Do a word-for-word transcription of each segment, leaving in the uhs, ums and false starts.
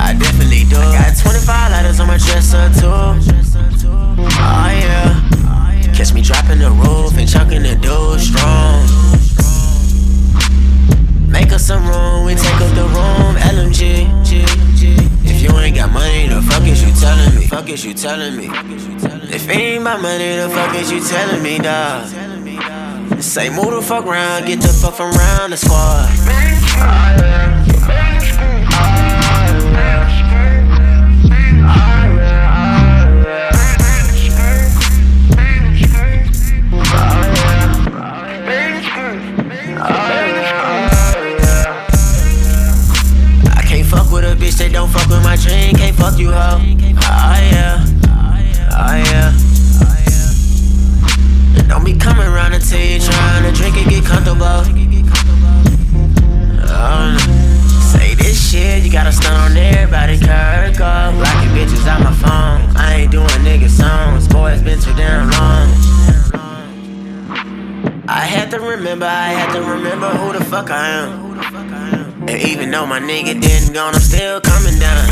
I definitely do. I got twenty-five lighters on my dresser too. Oh yeah. Catch me dropping the roof and chunking the dough strong. Make us some room, we take up the room. L M G. If you ain't got money, the fuck is you telling me? Fuck is you telling me? If it ain't my money, the fuck is you telling me, dawg? Say move the fuck round, get the fuck from round the squad. I can't fuck with a bitch, they don't fuck with my dream. Can't fuck you, hoe. Oh yeah, oh yeah. And don't be coming around until you trying to drink and get comfortable. Oh no. Say this shit, you gotta stun on everybody, Kirk off. Blocking bitches out my phone. I ain't doing nigga songs. Boy, it's been too damn long. I had to remember, I had to remember who the fuck I am. And even though my nigga didn't go, I'm still coming down.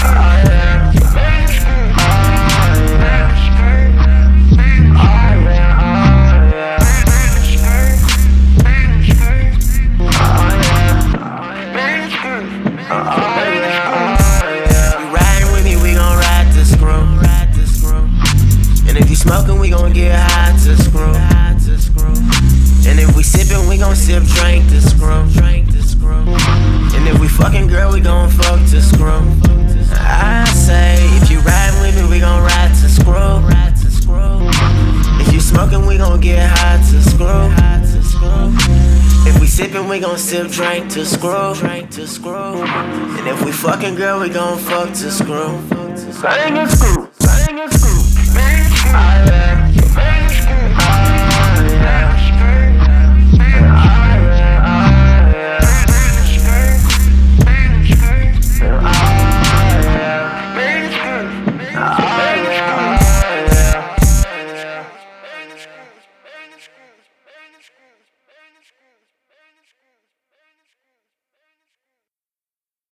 You riding with me, we gon' ride to screw. And if you smoking, we gon' get high to screw. And if we sippin', we gon' sip, drink to screw. And if we fucking, girl, we gon' fuck to screw. I say, if you riding with me, we gon' ride to screw. If you smoking, we gon' get high to screw. If we sippin', we gon' sip, drink to screw. And if we fucking, girl, we gon' fuck to screw. Bang and screw, bang and screw.